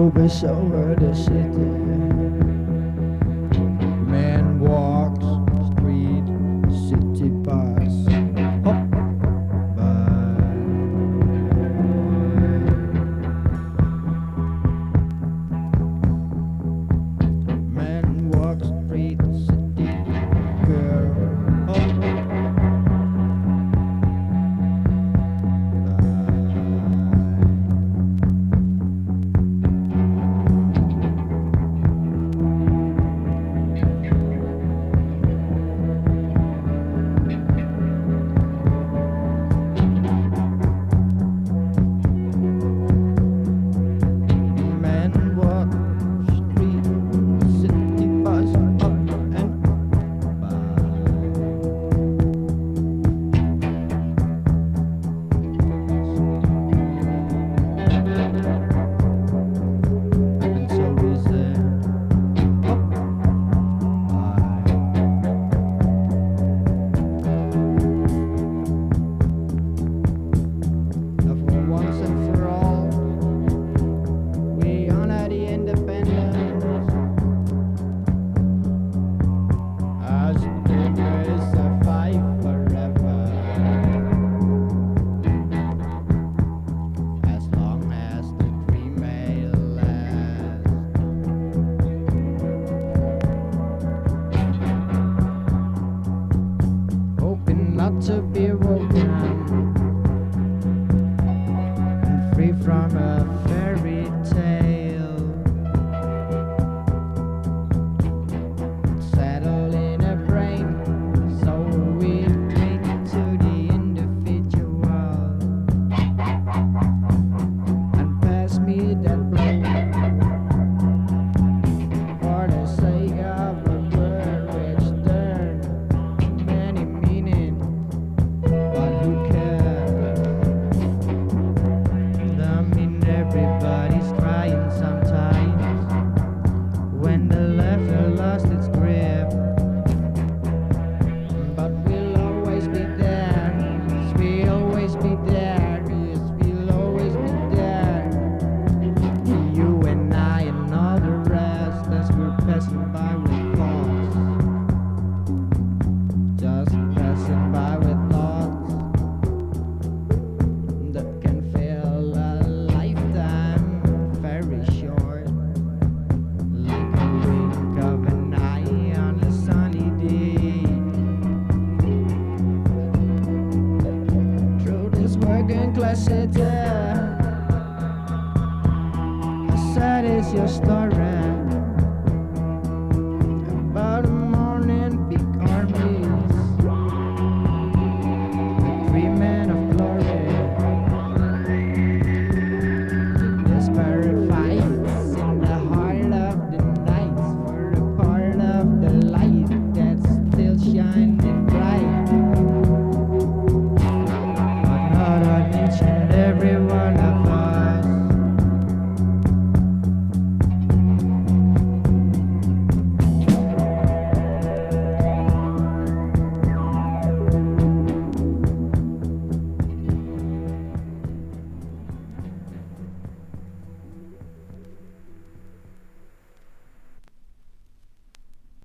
moves over the city. Man walks street, city pass. Hop by. Man walks street, city girl. Hop by. To be woken and free from a fairy tale, settle in a brain, so we cling to the individual and pass me that blow for the sake of a word which turned many meanings. But who cares? I mean, everybody's crying sometimes when the laughter lost its grip. But we'll always be there. Yes, we'll always be there. Yes, we'll always be there. You and I and all the rest, as we're passing by with thoughts, just passing by with thoughts that can feel a lifetime very short, like a wink of an eye on a sunny day. Through this working class city, how sad is your story?